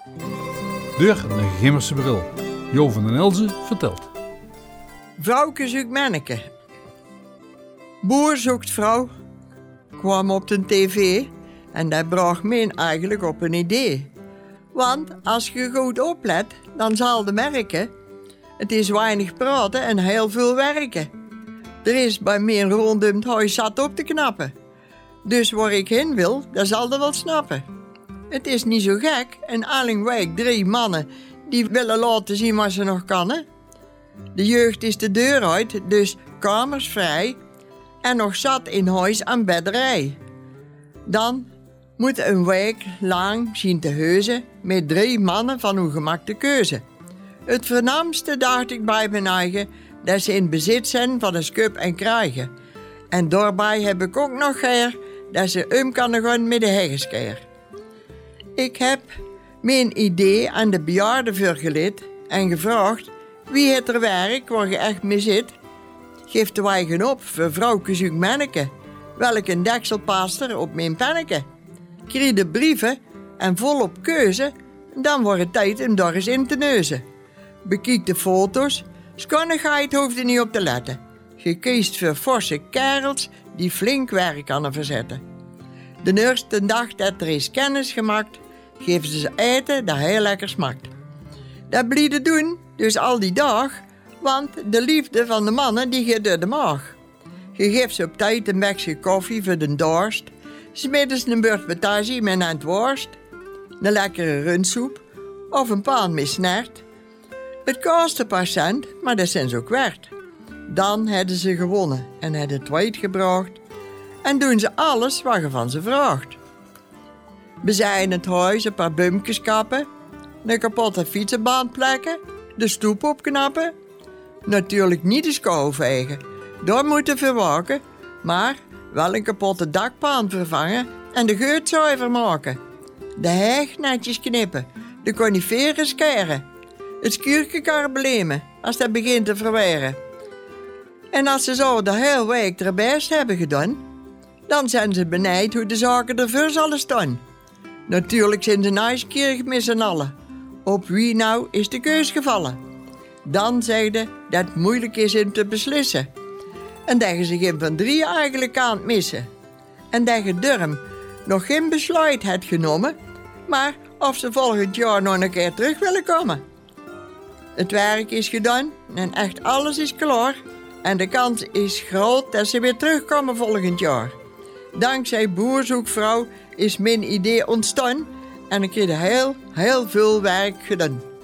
Door een Gimmerse bril. Jo van den Elzen vertelt. Vrouwke zoekt manneke. Boer zoekt vrouw kwam op de tv en dat bracht me eigenlijk op een idee. Want als je goed oplet, dan zal je merken, het is weinig praten en heel veel werken. Er is bij mij rondom het huis zat op te knappen. Dus waar ik heen wil, dat zal je wel snappen. Het is niet zo gek en allingwijk 3 mannen die willen laten zien wat ze nog kunnen. De jeugd is de deur uit, dus kamers vrij en nog zat in huis aan bedderij. Dan moet een week lang zien te heuzen met 3 mannen van uw gemak de keuze. Het voornaamste dacht ik bij mijn eigen, dat ze in bezit zijn van een skup en krijgen. En daarbij heb ik ook nog geer dat ze kunnen gaan met de heggeskeer. Ik heb mijn idee aan de bejaarden vergeleid en gevraagd wie het er werk waar je echt mee zit. Geef de wagen op voor vrouwke zoekt manneke, welk een deksel past er op mijn penneke. Krijg de brieven en volop keuze, dan wordt het tijd om daar eens in te neuzen. Bekijk de foto's, schonnigheid hoeft er niet op te letten. Je kiest voor forse kerels die flink werk kunnen verzetten. De eerste dag dat er is kennis gemaakt, geven ze eten dat heel lekker smaakt. Dat blijven doen, dus al die dag, want de liefde van de mannen die gaat door de maag. Je geeft ze op tijd een bekje koffie voor de dorst, 's middags een beurt potagie met een worst, een lekkere rundsoep of een pan met snert. Het kost een paar cent, maar dat zijn ze ook waard. Dan hebben ze gewonnen en hebben het wijd gebracht en doen ze alles wat je van ze vraagt. Bezaaien het huis, een paar bumpjes kappen, een kapotte fietsenbaan plekken, de stoep opknappen. Natuurlijk niet de schouw vegen, daar moeten verwaken, maar wel een kapotte dakpaan vervangen en de geut zuiver maken. De heg netjes knippen, de coniferen skeren, het schuurtje karbelemen als dat begint te verweren. En als ze zo de hele week er best hebben gedaan, dan zijn ze benijd hoe de zaken ervoor zullen staan. Natuurlijk zijn ze nieuwsgierig met z'n allen. Op wie nou is de keus gevallen? Dan zeiden dat het moeilijk is om te beslissen. En dat je ze geen van 3 eigenlijk kan missen. En dat je durm nog geen besluit hebt genomen, maar of ze volgend jaar nog een keer terug willen komen. Het werk is gedaan en echt alles is klaar. En de kans is groot dat ze weer terugkomen volgend jaar. Dankzij Boerzoekvrouw is mijn idee ontstaan en ik heb heel veel werk gedaan.